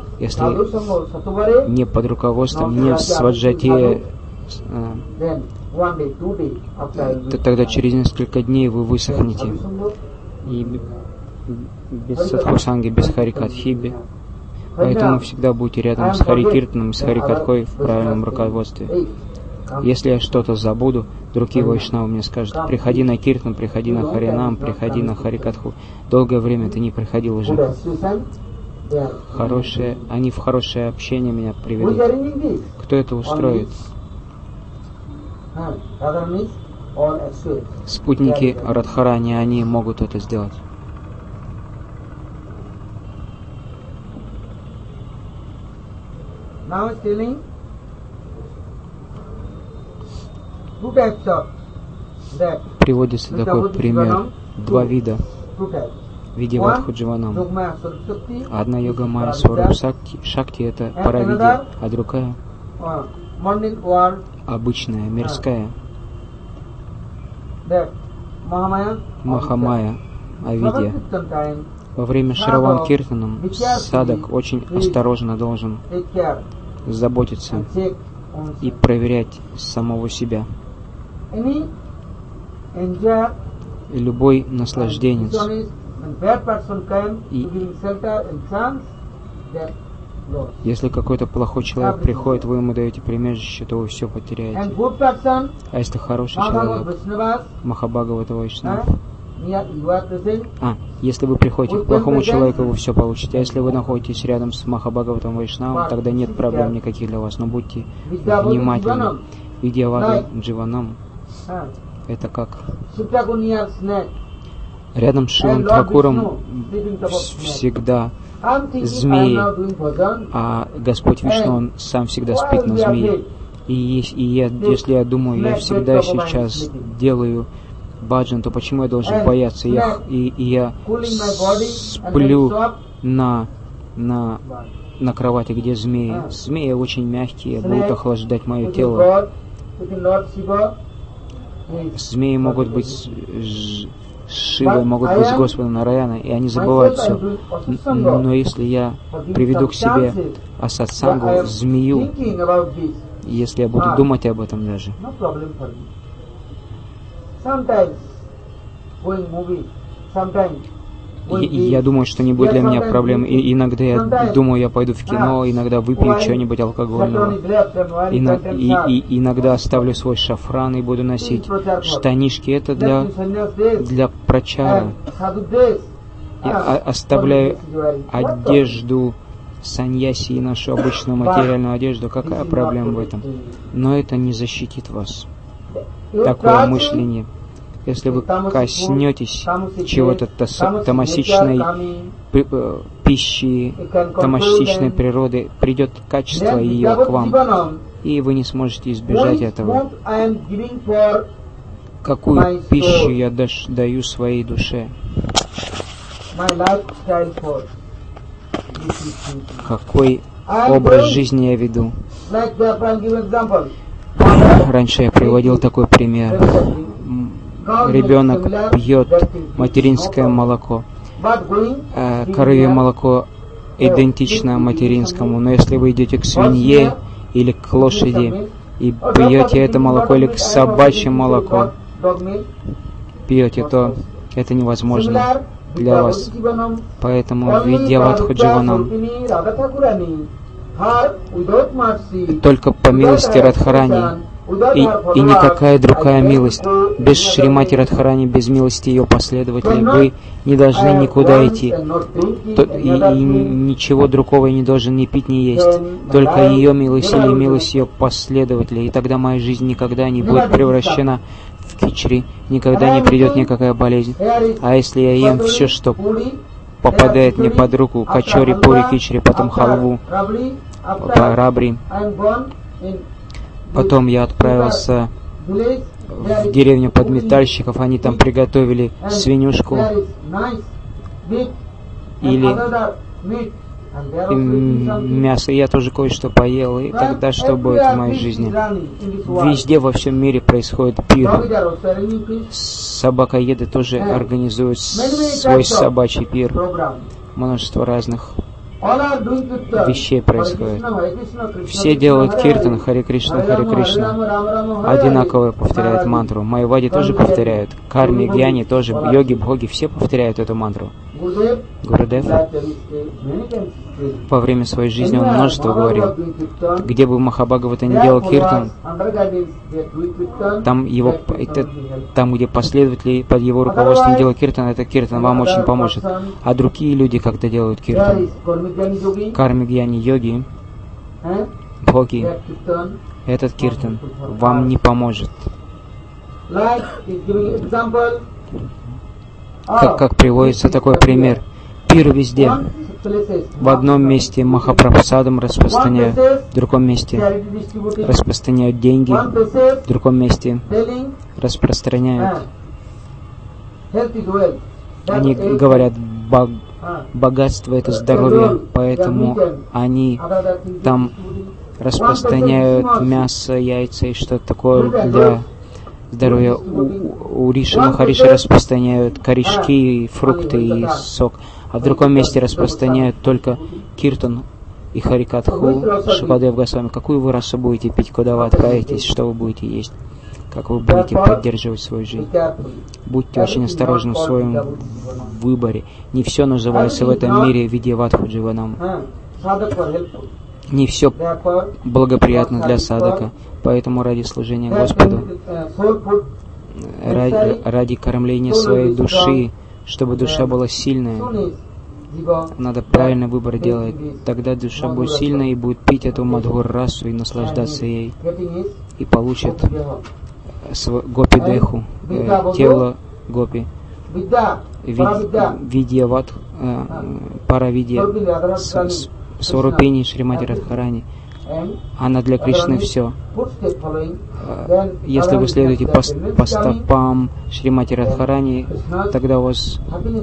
если не под руководством, не в сваджатье, э,
Then one day, two day after
т- тогда через несколько дней вы высохнете. И б- без садхусанги, без харикатхи. Поэтому всегда будьте рядом с Харикиртаном, с Харикатхой в правильном руководстве. Если я что-то забуду, другие вайшнавы мне скажут: приходи на Киртан, приходи на Харинам, приходи на Харикатху. Долгое время ты не приходил уже. Хорошее, они в хорошее общение меня приведут. Кто это устроит? Спутники Радхарани, они могут это сделать.
Now it's telling two types of that.
Приводится такой пример. Два вида
Two types.
в виде Вадхудживанам.
Yogmaya Saraswati,
Одна йога майя Сварупа Шакти, Шакти это паравидия, а другая
uh, mundane world,
обычная, мирская,
that Mahamaya,
Махамая, Авидия.
Kirtan time,
Во время Шраван Киртаном садак очень осторожно должен
take care
заботиться
and check on
и проверять самого себя.
any enjoyer,
И любой наслажденец,
dishonest, when bad person came
И-
to give shelter and chance, that lost.
если какой-то плохой человек приходит, вы ему даете прибежище, то вы все
And
потеряете.
good person,
А если хороший
Bhagavan
человек,
Vaishnavas,
Махабхагавата Вайшнав,
uh, near you are present,
а, если вы приходите к плохому человеку, вы все получите. А если вы находитесь рядом с Махабхагаватом Вайшнавом, тогда нет проблем никаких для вас. Но будьте внимательны. Видьявада Дживанам
uh,
это как
Sitaku near snake,
рядом с Шивом
and Lord
Тхакуром
Vishnu sleeping top of
вс-
snake.
всегда
I'm thinking I
змеи,
am now doing bhajan,
а Господь Вишну, Он сам всегда спит на змее. И, ес- и я, если я думаю, я всегда сейчас делаю баджан, то почему я должен бояться? Я, х- и, и я
cooling my body and
сплю
very soft,
на, на,
but
на кровати, где змеи. Змеи очень мягкие, будут охлаждать мое
within
тело.
God, within Lord Shiva, is
Змеи могут быть с Ж- с Шивой, могут быть с Господом Нараяна, и они забывают все. Н- Но если я приведу к себе асатсангу, змею,
thinking about this,
если я буду думать об этом даже,
no problem for me. Sometimes going movie, sometimes
и- и я думаю, что не будет для меня проблем. И иногда я думаю, я пойду в кино, иногда выпью что-нибудь алкогольного. Ино- и, и иногда оставлю свой шафран и буду носить штанишки. Это для, для прачара. Я о- оставляю одежду саньяси и нашу обычную материальную одежду. Какая проблема в этом? Но это не защитит вас. Такое мышление. Если вы коснетесь чего-то тас- тамасичной пи- э, пищи, тамасичной природы, придет качество ее к вам, и вы не сможете избежать этого. Какую пищу я даш- даю своей душе? Какой образ жизни я веду? Раньше я приводил такой пример. М, Ребенок пьет материнское молоко. э, коровье молоко идентично материнскому, но если вы идете к свинье или к лошади и пьете это молоко или к собачье молоко пьете, то это невозможно для вас. Поэтому Видьяватху Дживанам только по милости Радхарани и, и никакая другая милость. Без Шримати Радхарани, без милости ее последователей вы не должны никуда идти. То, и, и ничего другого я не должен ни пить, ни есть. Только ее милость или милость ее последователей. И тогда моя жизнь никогда не будет превращена в кичри, никогда не придет никакая болезнь. А если я ем все, что попадает мне под руку, качори, пури, кичри, потом халву, рабри, потом я отправился в деревню подметальщиков, они там приготовили свинюшку или мясо, я тоже кое-что поел, и тогда что будет в моей жизни? Везде во всем мире происходит пир. Собакоеды тоже организуют свой собачий пир. Множество разных вещей происходит. Все делают киртан, Харе Кришна, Харе Кришна. Одинаково повторяют мантру. Майявади тоже повторяют. Карми, Гьяни тоже. Йоги, Бхоги, все повторяют эту мантру. Гурудев во время своей жизни он множество говорил. Где бы Махабхагавата не делал киртан, там, его, это, там, где последователи под его руководством делают киртан, это киртан вам очень поможет. А другие люди, когда делают киртан, карми, гьяни, йоги, бхоги, этот киртан вам не поможет. Как, как приводится такой пример. Пир везде. В одном месте Махапрабхасадам распространяют, в другом месте распространяют деньги, в другом месте распространяют. Они говорят, богатство — это здоровье, поэтому они там распространяют мясо, яйца и что-то такое для здоровья. У, у Риши Махариши распространяют корешки, фрукты и сок, а в другом месте распространяют только киртан и харикатху. Шукадев Госвами, какую вы расу будете пить, куда вы отправитесь, что вы будете есть, как вы будете поддерживать свою жизнь. Будьте очень осторожны в своем выборе. Не все называется в этом мире Видьяватху Дживанам. Не все благоприятно для садака, поэтому ради служения Господу, ради, ради кормления своей души, чтобы душа была сильная, надо правильный выбор делать. Тогда душа будет сильная и будет пить эту мадхур-расу и наслаждаться ей, и получит гопи-деху, э, тело гопи, видьяват, э, паравидья, Сварупини Шримати Радхарани. Она для Кришны все. Если вы следуете по, по стопам Шримати Радхарани, тогда у вас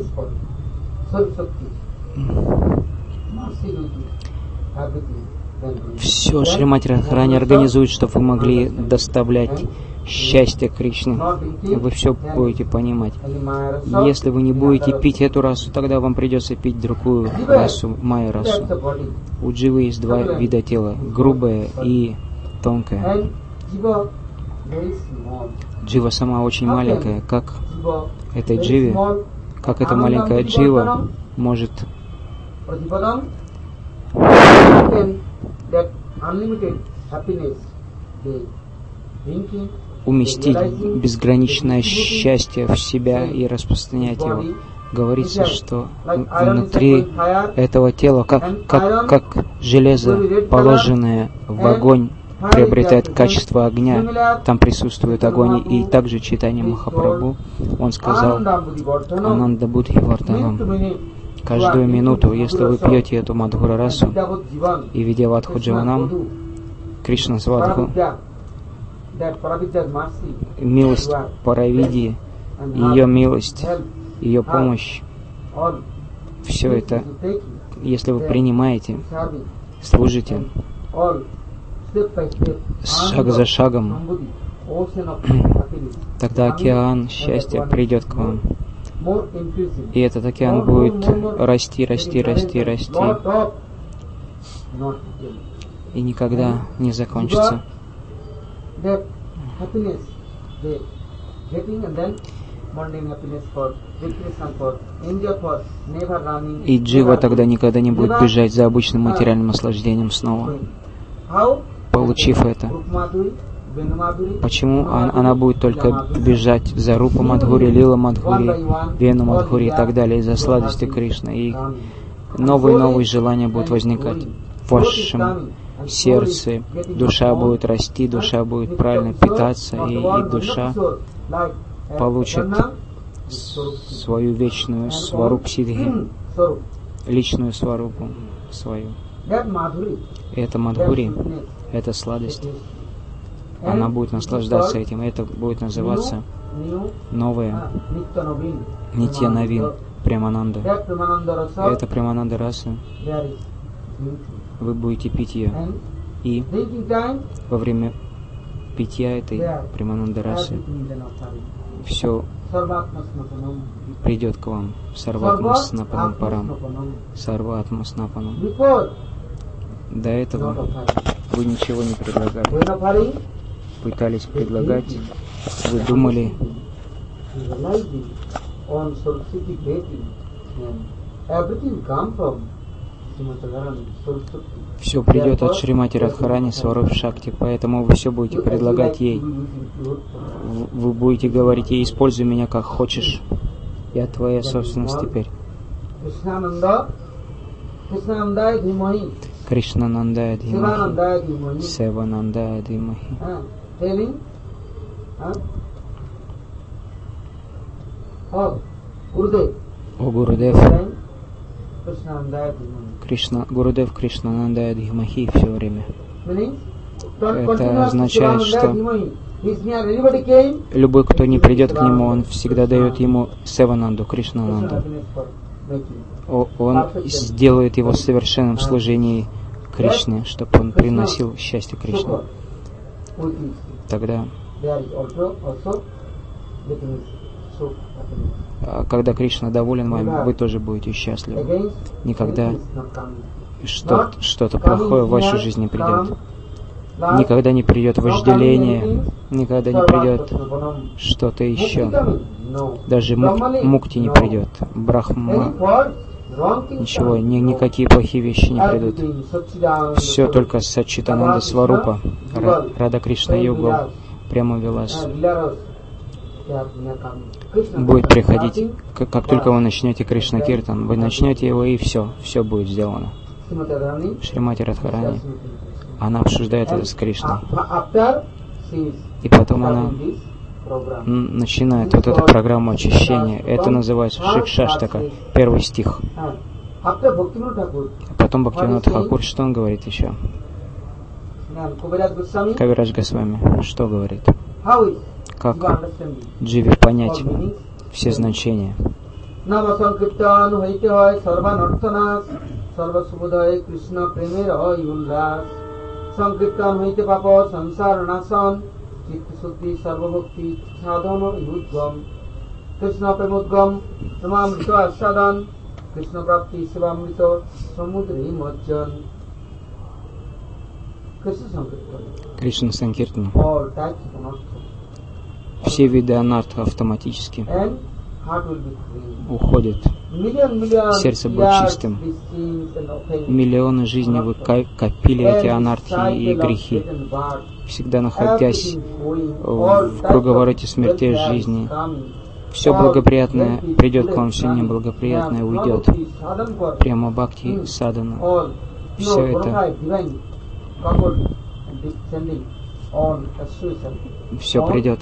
все Шримати Радхарани организует, чтобы вы могли доставлять счастье Кришне. Вы все будете понимать. Если вы не будете пить эту расу, тогда вам придется пить другую расу, майя расу. У дживы есть два вида тела, грубое и тонкое. Джива сама очень маленькая. Как этой дживе, как эта маленькая джива может уместить безграничное счастье в себя и распространять его. Говорится, что внутри этого тела, как, как, как железо, положенное в огонь, приобретает качество огня, там присутствует огонь. И также читание Махапрабху, он сказал Ананда Будхи Вардhanam. Каждую минуту, если вы пьете эту Мадхура расу и Видьяватху Дживанам, Кришна Свадху, милость Паравидьи, ее милость, ее помощь, все это, если вы принимаете, служите, шаг за шагом, тогда океан счастья придет к вам.
more increasing.
И этот океан
More,
будет
more, more, more.
расти, расти, расти, расти,
Not stop, not begin.
и никогда не закончится.
That happiness, they getting and then mundane happiness for recreation for enjoy for never running.
И Джива
never
тогда никогда не будет
never
бежать за обычным материальным наслаждением снова.
going. How?
Получив это,
Rupamadhuri, Venumadhuri,
почему он-
Madhuri,
она будет только
Madhuri.
бежать за Рупа Мадхури, Лила
One by
Мадхури,
one,
Вену
all
Мадхури и
India,
так далее, из-за сладости
Madhuri
Кришны. И
coming.
новые и
And
новые
slowly
желания будут
and
возникать
slowly,
в
growth is
вашем
coming, and
сердце.
slowly getting
Душа
strong.
будет расти, душа
And
будет
Nitya
правильно
Kishore,
питаться,
not
и,
the
и
world,
душа
not Kishore, like, uh,
получит
Brahma,
с-
Swarup.
свою вечную
And
сварупу
all,
сидхи,
Swarup.
личную сварупу свою.
That Madhuri,
И это
that
Мадхури,
sweetness,
это
it
сладость.
is.
Она
And
будет
it is
наслаждаться
called
этим. Это будет называться
new, new,
новое
uh, Nitya Navin,
Нитья Навин,
Premananda.
Премананда.
That Premananda Rasa,
Это Премананда раса.
there is beauty.
Вы будете пить ее.
And
И
drinking time,
во время питья этой
there,
Премананда расы
everything is an offering.
все
Sarvatma Snapanam.
придет к вам. Сарватма снапанам
Sarvatma
парам.
Snapanam.
Сарватма снапанам.
Before,
До
not
этого
offering.
вы ничего не предлагали.
When offering,
Пытались предлагать. Вы думали,
realizing on Saraswati deity, and everything come from Srimati Radharani, Saraswati.
все придет от Шримати Радхарани Сваруб Шакти, поэтому вы все будете предлагать ей. В- Вы будете говорить ей: используй меня как хочешь. Я твоя собственность теперь.
Krishnananda, Krishnananda Dhimahi,
Кришнанандая Дхимахи,
Sivananda Dhimahi,
Севанандая Дхимахи.
uh, telling, uh, oh, Gurudev,
О Гурудев,
saying, Krishnananda Dhimahi.
Кришна, Гурудев Кришнанандая Дхимахи все время.
Meaning, don't
Это
continue
означает,
Sivananda
что
Dhimahi. He's near, anybody came,
Любой, кто не придет к нему, он всегда дает ему Севананду, Кришнананду.
happiness for making.
О- Он сделает его совершенным в служении Кришне, чтобы он приносил счастье Кришне.
Sukha, which is
Тогда,
there is also, also getting sukha, happiness.
а, когда Кришна доволен вами, вы тоже будете счастливы.
Against,
Никогда
it is not coming.
что, что-то плохое в вашу жизнь не придет.
Like,
Никогда не придет вожделение, никогда не придет
Sarvatra
что-то
Mukti
еще.
coming? No.
Даже мук-
Brahmali?
мукти не
No.
придет.
Any
Брахма,
fault, wrong things
ничего,
coming?
ни,
No.
никакие плохие вещи не придут.
Everything, Satchidananda
Все
Swarup.
только Саччитананда Сварупа, Ра- Рада Кришна Югал, прямо Вилас,
And Vilaras, they are near coming. Krishna
будет
Kirtan
приходить.
starting,
Как, как только вы начнете Кришна Киртан, вы начнете его, и все, все будет сделано.
Srimati Radharani,
Шримати Радхарани,
discussing with Krishna.
она обсуждает это
And
с Кришной.
af- After she is
И потом она
starting this program.
м, начинает вот эту программу очищения. Это называется Шикшаштака, первый стих.
And after Bhaktivinoda Thakur,
А потом Бхактивинод Тхакур, что он говорит еще?
and Kaviraj Goswami,
Кавирадж Госвами, что говорит?
how is
Как
you understanding
Дживе
all
понять
meanings?
все значения?
Nama Sankirtan হইতে হয় সর্বানর্থনাশ সর্বসুবোধয়ে কৃষ্ণ প্রেমের হয় উল্লাস সংকীর্তন হইতে পাপ সংসার নাশন চিত্তশুদ্ধি সর্বভক্তি সাধন ইউদ্গম কৃষ্ণ প্রেমোদ্গম প্রেমামৃত আস্বাদন কৃষ্ণ প্রাপ্তি সেবামৃত সমুদ্রে মজ্জন কৃষ্ণ সংকীর্তন
Кришна Санкиртан.
all types of anartha
Все виды анарта автоматически
and heart will be free.
уходят.
Million, million
Сердце будет
years
чистым.
these sins and offenses.
Миллионы жизней вы ка- копили эти анархии и грехи, всегда находясь в в круговороте смертей жизни. Все благоприятное придет к вам, все неблагоприятное уйдет. Прямо бхакти, садана. Все это, все придет.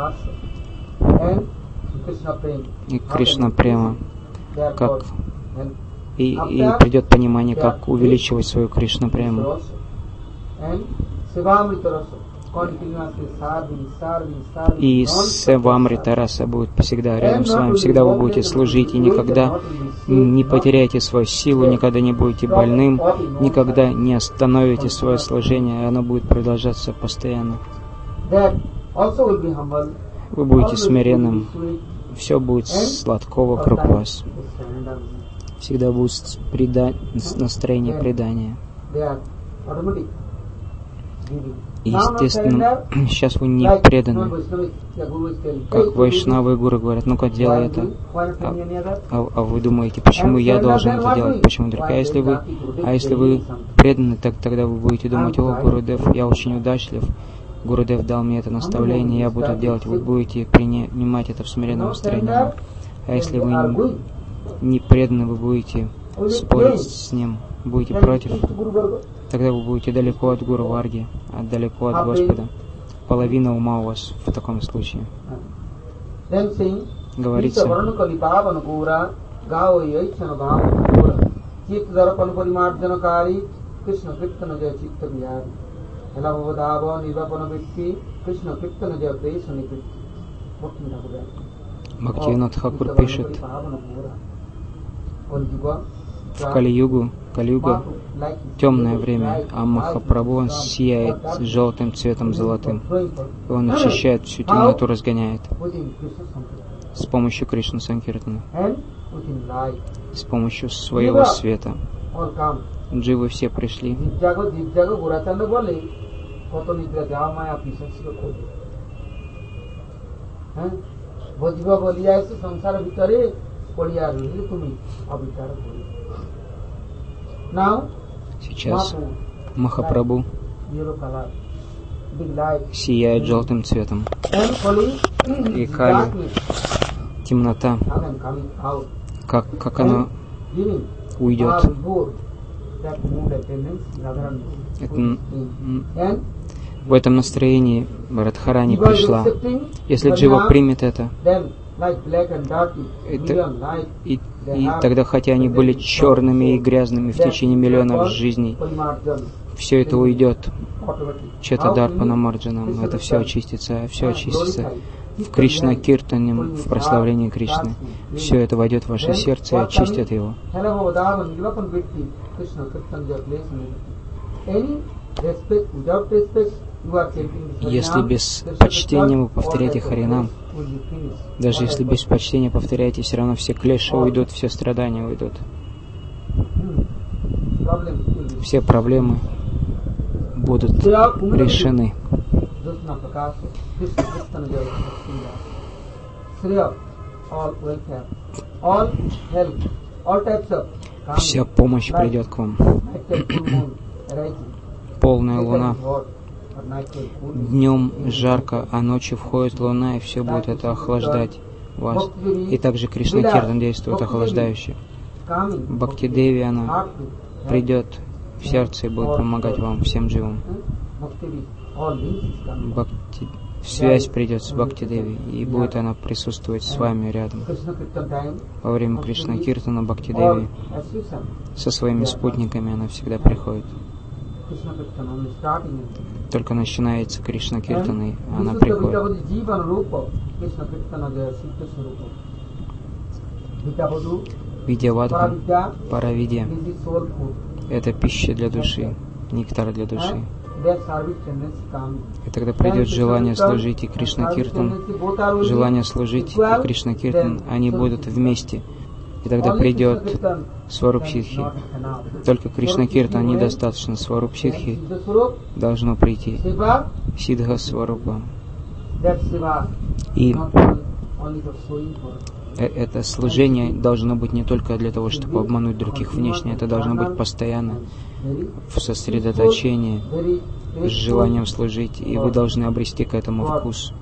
И Кришна према, как и, и придет понимание, как увеличивать свою Кришна прему. И Севамрита раса будет всегда рядом с вами. Всегда вы будете служить и никогда не потеряете свою силу, никогда не будете больным, никогда не остановите свое служение, и оно будет продолжаться постоянно. Вы будете смиренным, все будет сладко вокруг вас. Всегда будет преда... настроение предания. И, естественно, сейчас вы не преданы. Как вайшнавы и гуру говорят, ну-ка делай это. А, а, а вы думаете, почему я должен это делать? Почему только? А если вы, а если вы преданы, так тогда вы будете думать, о, Гурудев, я очень удачлив. Гурудев дал мне это наставление, я буду делать. Вы будете принимать это в смиренном настроении. А если вы не, не преданы, вы будете спорить с ним, будете против, тогда вы будете далеко от Гуру Варги, а далеко от Господа. Половина ума у вас в таком случае. Говорится, Бхактивинод Тхакур пишет, в Кали-югу, Кали-юга темное время, а Махапрабху он сияет желтым цветом золотым. И он очищает всю темноту, разгоняет с помощью Кришна Санкиртана, с помощью своего света. Дживы все пришли. Сейчас Махапрабху сияет желтым цветом. И Кали, темнота, как, как она уйдет. Это, в этом настроении Радхарани пришла. Если Джива примет это, это и, и тогда, хотя они были черными и грязными в течение миллионов жизней, все это уйдет. Четадарпана Марджанам, это все очистится, все очистится в Кришна Киртане, в прославлении Кришны. Все это войдет в ваше сердце и очистит его. Если без почтения вы повторяете Харинам, даже если без почтения повторяете, все равно все клеши уйдут, все страдания уйдут. Все проблемы будут решены. Вся помощь придет к вам. Полная луна. Днем жарко, а ночью входит луна, и все будет это охлаждать вас. И также Кришна Киртан действует охлаждающе. Бхакти-деви, она придет в сердце и будет помогать вам, всем дживам. Бхакти... Связь придет с Бхакти-деви, и будет она присутствовать с вами рядом. Во время Кришна Киртана Бхакти-деви со своими спутниками она всегда приходит. Только начинается Кришна Киртана, и она приходит. Видьявадха, Паравидья — это пища для души, нектар для души. И тогда придет желание служить и Кришна Киртан, желание служить и Кришна Киртан, они будут вместе. И тогда придет Сварупсидхи. Только Кришна Киртан недостаточно. Сварупсидхи должно прийти. Сидха Сварупа. И это служение должно быть не только для того, чтобы обмануть других внешне, это должно быть постоянно в сосредоточении, с желанием служить, и вы должны обрести к этому вкус.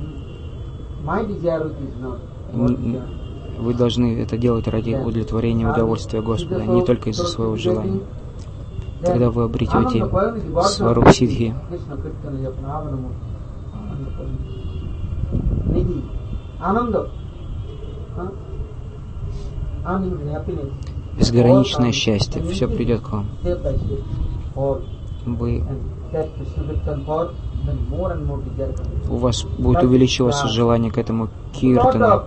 Вы должны это делать ради удовлетворения и удовольствия Господа, не только из-за своего желания. Тогда вы обретете Сварупсидхи. Безграничное счастье, все придет к вам. Вы, у вас будет увеличиваться желание к этому киртану,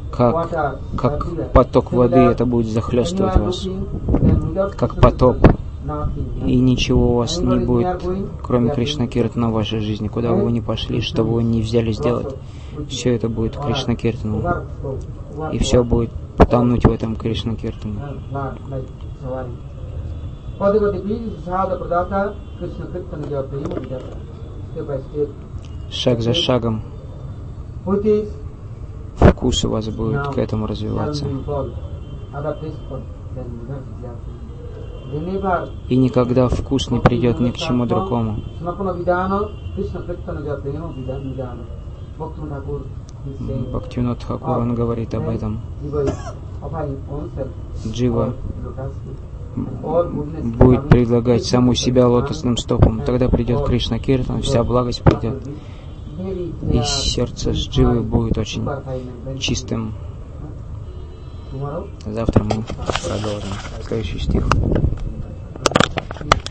как, как поток воды, это будет захлестывать вас, как потоп.
nothing.
И ничего у вас
And
не
where we
будет,
are going,
кроме
we are
Кришна Киртана в вашей жизни. Куда бы вы ни пошли, что бы вы ни взяли сделать, все это будет Кришна Киртаном. И все будет потонуть в этом Кришна Киртане. Шаг за шагом вкус у вас будет к этому развиваться. И никогда вкус не придет ни к чему другому. Бхактивинод Тхакур, он говорит об этом. Джива будет предлагать саму себя лотосным стопам. Тогда придет Кришна Киртан, вся благость придет. И сердце с Дживой будет очень чистым. Завтра мы продолжим. Следующий стих.